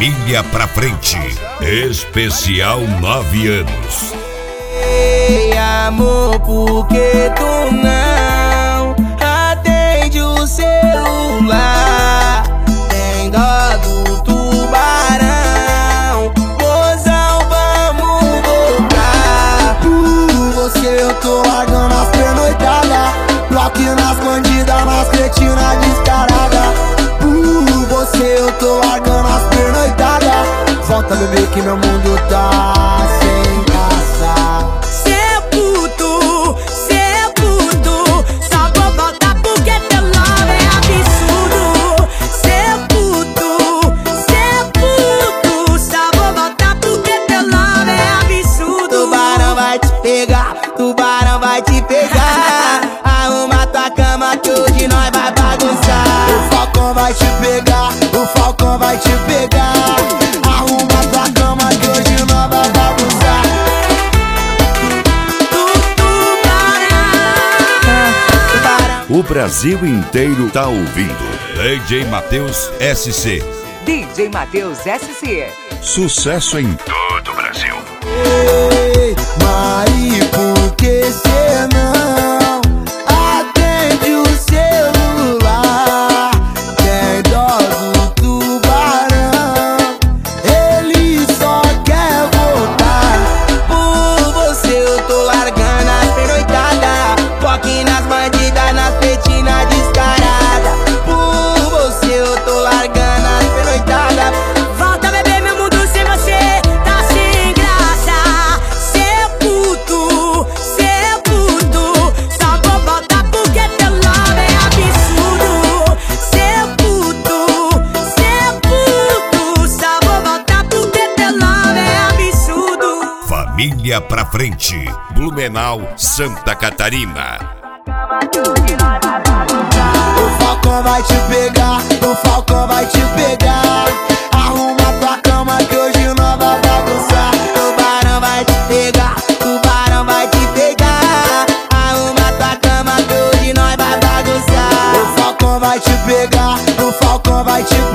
Família pra frente. Especial 9 anos. Ei, amor, por que tu não atende o celular? Tem dó do tubarão, mozão, vamos voltar. Por você eu tô largando as pernoitadas, bloco nas bandidas, nas cretinas descaradas. Por você eu tô largando as pernoitadas. Volta, bebê, que meu mundo tá sem graça. Seu puto, só vou voltar porque teu love é absurdo. Seu puto, só vou voltar porque teu love é absurdo. Tubarão vai te pegar, tubarão vai te pegar. Arruma tua cama que hoje nós vai bagunçar. O falcão vai te pegar, o falcão vai te pegar. Arruma tua cama que hoje nós vai bagunçar. O Brasil inteiro tá ouvindo. DJ Matheus SC. DJ Matheus SC. Sucesso em todo o Brasil. Ei, Mari, por que cê não atende o celular? Tem dó do tubarão, ele só quer voltar. Por você eu tô largando as pernoitadas, foque nas bandidas, nas petinas descaradas. Por você eu tô largando as pernoitadas. Volta, bebê, meu mundo sem você tá sem graça. Seu puto, só vou voltar porque teu love é absurdo. Seu puto, só vou voltar porque teu love é absurdo. Família pra frente. Blumenau, Santa Catarina. O falcão vai te pegar, o falcão vai te pegar. Arruma tua cama que hoje nós vai bagunçar. Tubarão vai te pegar, tubarão vai te pegar. Arruma tua cama que hoje nós vai bagunçar. O falcão vai te pegar, o falcão vai te